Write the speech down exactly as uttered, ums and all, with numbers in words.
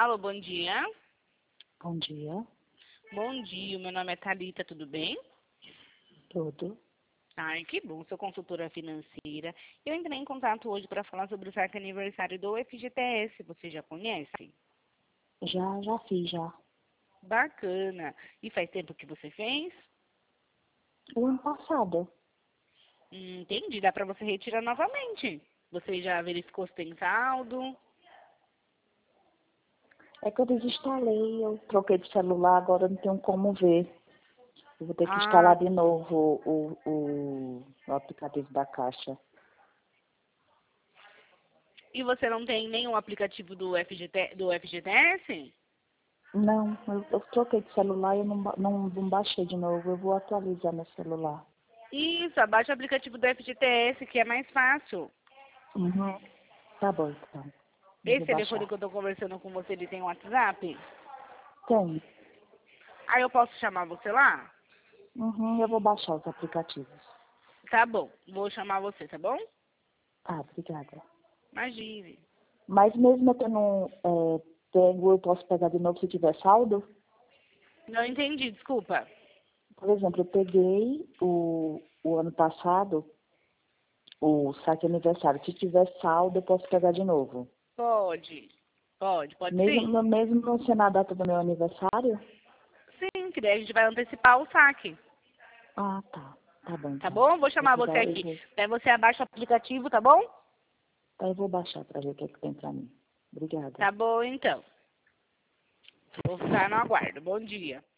Alô, bom dia. Bom dia. Bom dia, meu nome é Thalita, tudo bem? Tudo. Ai, que bom, sou consultora financeira. Eu entrei em contato hoje para falar sobre o saque aniversário do F G T S, você já conhece? Já, já fiz, já. Bacana. E faz tempo que você fez? O ano passado. Hum, entendi, dá para você retirar novamente. Você já verificou se tem saldo? É que eu desinstalei, eu troquei de celular, agora não tenho como ver. Eu vou ter que Ah, instalar de novo o, o, o aplicativo da Caixa. e você não tem nenhum aplicativo do F G T, do F G T S? Não, eu, eu troquei de celular e eu não, ba- não, não baixei de novo. Eu vou atualizar meu celular. Isso, abaixa o aplicativo do F G T S, que é mais fácil. Uhum. Tá bom, então. Eu Esse vou telefone baixar. que eu tô conversando com você, ele tem WhatsApp? Tem. Aí eu posso chamar você lá? Uhum, eu vou baixar os aplicativos. Tá bom, vou chamar você, tá bom? Ah, obrigada. Imagine. Mas mesmo eu tendo é, pego, eu posso pegar de novo se tiver saldo? Não entendi, desculpa. Por exemplo, eu peguei o, o ano passado, o saque aniversário. Se tiver saldo, eu posso pegar de novo. Pode. Pode, pode Mesmo, sim. no- mesmo não sendo a data do meu aniversário? Sim, que daí a gente vai antecipar o saque. Ah, tá. Tá bom, Tá então. bom? Vou Eu chamar vou, você dar, eu aqui. vou, Daí você abaixa o aplicativo, tá bom? tá, eu vou baixar para ver o que, é que tem para mim. Obrigada. Tá bom, então. Vou ficar no aguardo. Bom dia.